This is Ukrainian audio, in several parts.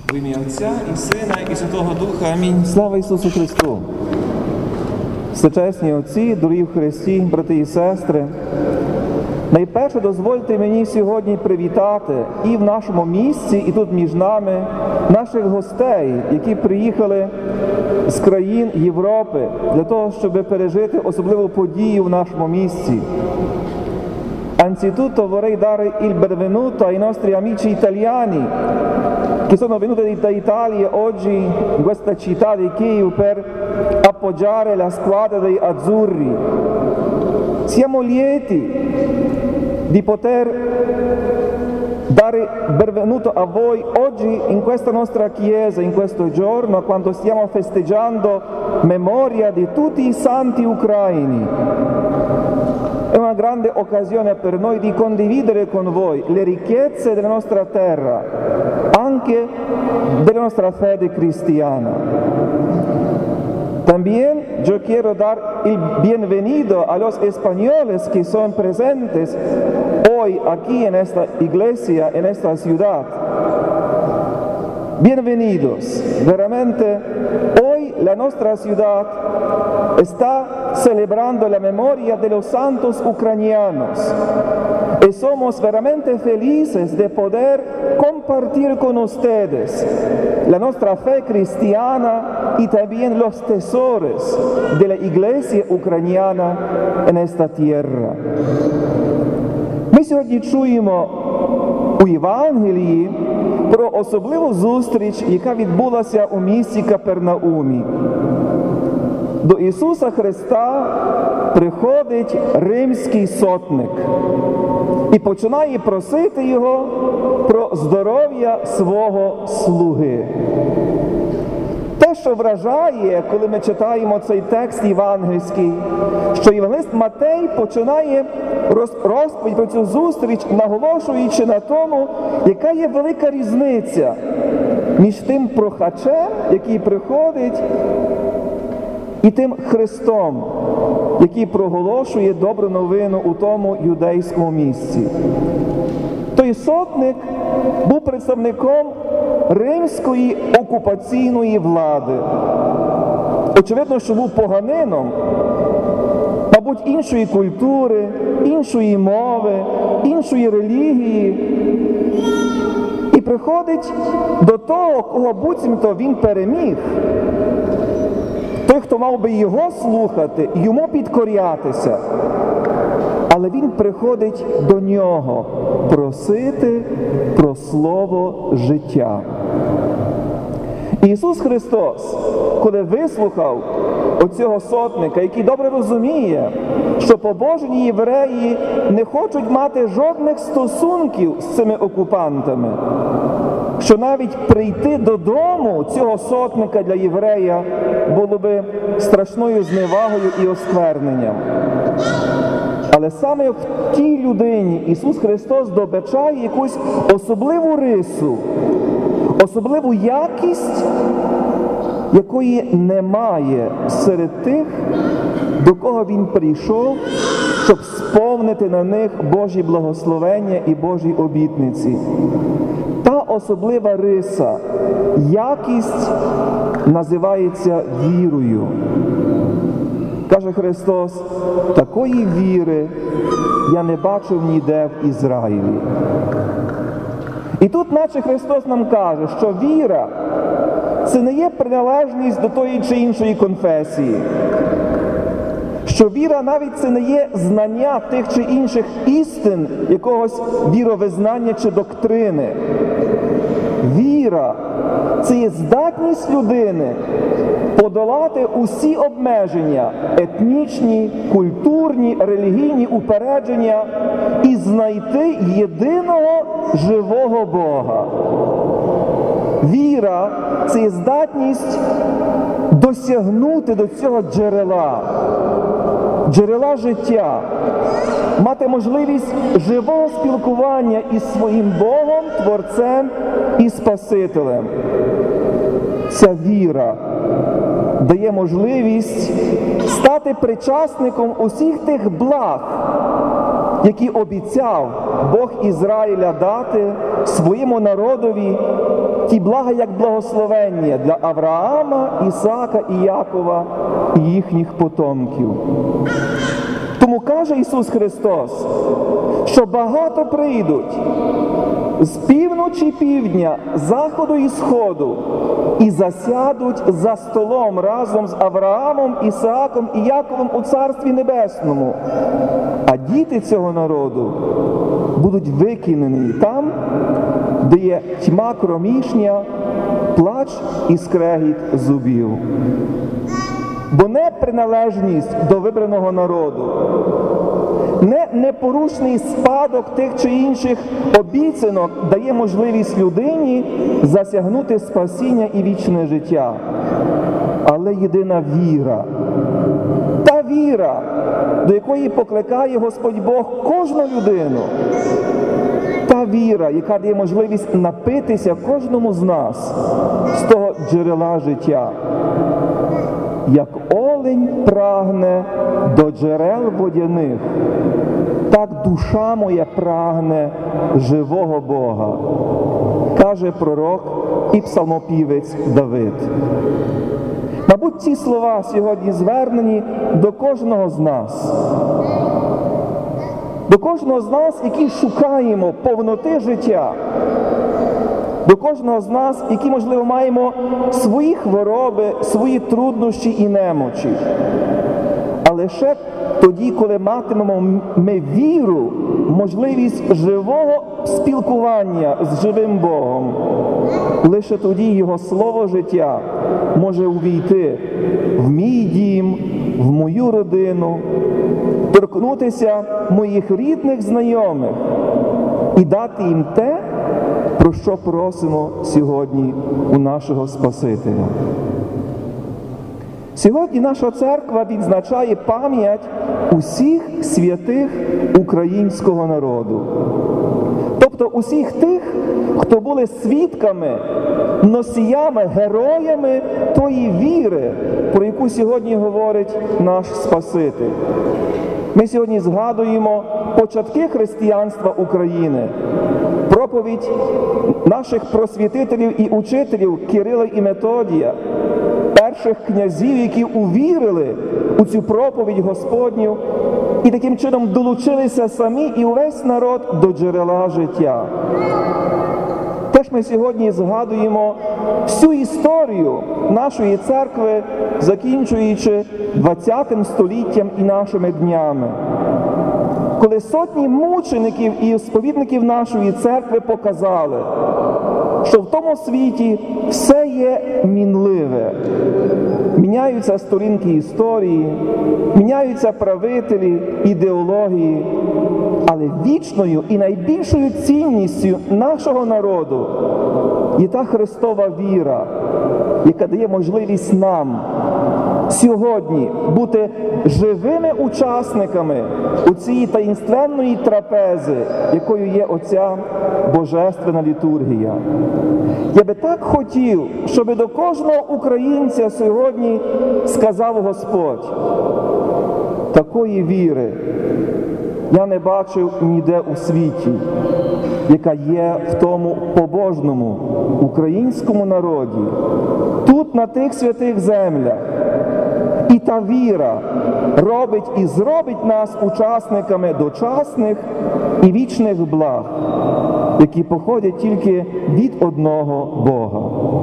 В ім'я Отця і Сина, і Святого Духа. Амінь. Слава Ісусу Христу! Всечесні отці, дорогі в Христі, брати і сестри, найперше дозвольте мені сьогодні привітати і в нашому місці, і тут між нами наших гостей, які приїхали з країн Європи для того, щоб пережити особливу подію в нашому місці. Anzitutto vorrei dare il benvenuto ai nostri amici italiani che sono venuti dall'Italia oggi in questa città di Kiev per appoggiare la squadra dei azzurri. Siamo lieti di poter dare benvenuto a voi oggi in questa nostra chiesa, in questo giorno, quando stiamo festeggiando memoria di tutti i santi ucraini. È una grande occasione per noi di condividere con voi le ricchezze della nostra terra, anche della nostra fede cristiana. También yo quiero dar el bienvenido a los españoles que son presentes hoy aquí en esta iglesia, en esta ciudad. Bienvenidos. Veramente hoy la nuestra ciudad está celebrando la memoria de los santos ucranianos y somos veramente felices de poder compartir con ustedes la nuestra fe cristiana y también los tesoros de la iglesia ucraniana en esta tierra. Ми сьогодні чуємо у Євангелії про особливу зустріч, яка відбулася у місті Капернаумі. До Ісуса Христа приходить римський сотник і починає просити Його про здоров'я свого слуги. Те, що вражає, коли ми читаємо цей текст євангельський, що євангелист Матей починає розповідь про цю зустріч, наголошуючи на тому, яка є велика різниця між тим прохачем, який приходить, і тим Христом, який проголошує добру новину у тому юдейському місці. Той сотник був представником римської окупаційної влади. Очевидно, що був поганином, мабуть, іншої культури, іншої мови, іншої релігії. І приходить до того, кого буцімто він переміг. Той, хто мав би його слухати, йому підкорятися. Але він приходить до нього просити про слово життя. Ісус Христос, коли вислухав оцього сотника, який добре розуміє, що побожні євреї не хочуть мати жодних стосунків з цими окупантами, що навіть прийти додому цього сотника для єврея було би страшною зневагою і оскверненням. Але саме в тій людині Ісус Христос добачає якусь особливу рису, особливу якість, якої немає серед тих, до кого Він прийшов, щоб сповнити на них Божі благословення і Божі обітниці. Та особлива риса, якість називається вірою. Каже Христос, такої віри я не бачив ніде в Ізраїлі. І тут наче Христос нам каже, що віра – це не є приналежність до тої чи іншої конфесії. Що віра навіть це не є знання тих чи інших істин, якогось віровизнання чи доктрини. Віра – це є здатність людини подолати усі обмеження, етнічні, культурні, релігійні упередження і знайти єдиного живого Бога. Віра – це є здатність досягнути до цього джерела життя, мати можливість живого спілкування із своїм Богом, Творцем і Спасителем. Ця віра дає можливість стати причасником усіх тих благ, які обіцяв Бог Ізраїля дати своєму народові ті блага як благословення для Авраама, Ісаака і Якова і їхніх потомків. Тому каже Ісус Христос, що багато прийдуть з півночі, півдня, заходу і сходу і засядуть за столом разом з Авраамом, Ісааком і Яковом у Царстві Небесному. А діти цього народу будуть викинені там, де є тьма кромішня, плач і скрегіт зубів. Бо не приналежність до вибраного народу, не непорушний спадок тих чи інших обіцянок дає можливість людині засягнути спасіння і вічне життя, але єдина віра. Та віра, до якої покликає Господь Бог кожну людину. Та віра, яка дає можливість напитися кожному з нас з того джерела життя. Як олень прагне до джерел водяних, так душа моя прагне живого Бога, каже пророк і псалмопівець Давид. Мабуть, ці слова сьогодні звернені до кожного з нас. До кожного з нас, які шукаємо повноти життя. До кожного з нас, які, можливо, маємо свої хвороби, свої труднощі і немочі. А лише тоді, коли матимемо ми віру, можливість живого спілкування з живим Богом, лише тоді Його Слово життя може увійти в мій дім, в мою родину, торкнутися моїх рідних знайомих і дати їм те, про що просимо сьогодні у нашого Спасителя. Сьогодні наша церква відзначає пам'ять усіх святих українського народу. Тобто усіх тих, хто були свідками, носіями, героями тої віри, про яку сьогодні говорить наш Спаситель. Ми сьогодні згадуємо початки християнства України, проповідь наших просвітителів і учителів Кирила і Методія, перших князів, які увірили у цю проповідь Господню і таким чином долучилися самі і увесь народ до джерела життя. Теж ми сьогодні згадуємо всю історію нашої церкви, закінчуючи ХХ століттям і нашими днями, коли сотні мучеників і сповідників нашої церкви показали, що в тому світі все є мінливе. Міняються сторінки історії, міняються правителі, ідеології, але вічною і найбільшою цінністю нашого народу є та Христова віра, яка дає можливість нам сьогодні бути живими учасниками у цій таїнственної трапези, якою є оця божественна літургія. Я би так хотів, щоб до кожного українця сьогодні сказав Господь: такої віри я не бачив ніде у світі, яка є в тому побожному українському народі, тут, на тих святих землях. І та віра робить і зробить нас учасниками дочасних і вічних благ, які походять тільки від одного Бога.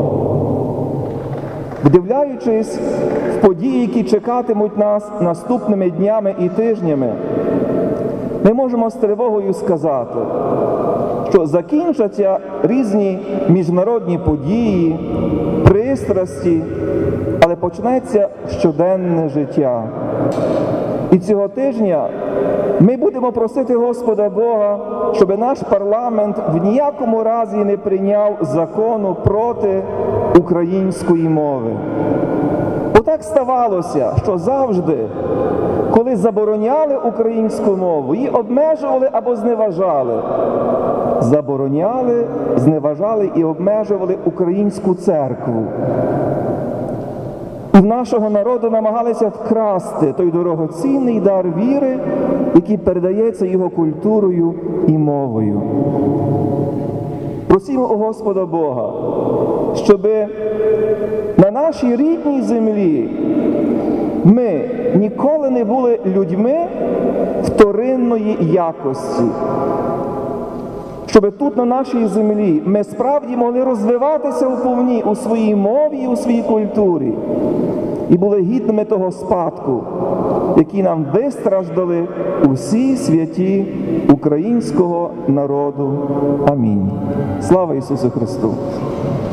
Вдивляючись в події, які чекатимуть нас наступними днями і тижнями, ми можемо з тривогою сказати, що закінчаться різні міжнародні події, пристрасті, але почнеться щоденне життя. І цього тижня ми будемо просити Господа Бога, щоб наш парламент в ніякому разі не прийняв закону проти української мови. Бо так ставалося, що завжди, коли забороняли українську мову, її обмежували або зневажали. Забороняли, зневажали і обмежували українську церкву. І в нашого народу намагалися вкрасти той дорогоцінний дар віри, який передається його культурою і мовою. Просімо у Господа Бога, щоби на нашій рідній землі ми ніколи не були людьми вторинної якості. Щоби тут, на нашій землі, ми справді могли розвиватися вповні у своїй мові і у своїй культурі. І були гідними того спадку, який нам вистраждали усі святі українського народу. Амінь. Слава Ісусу Христу!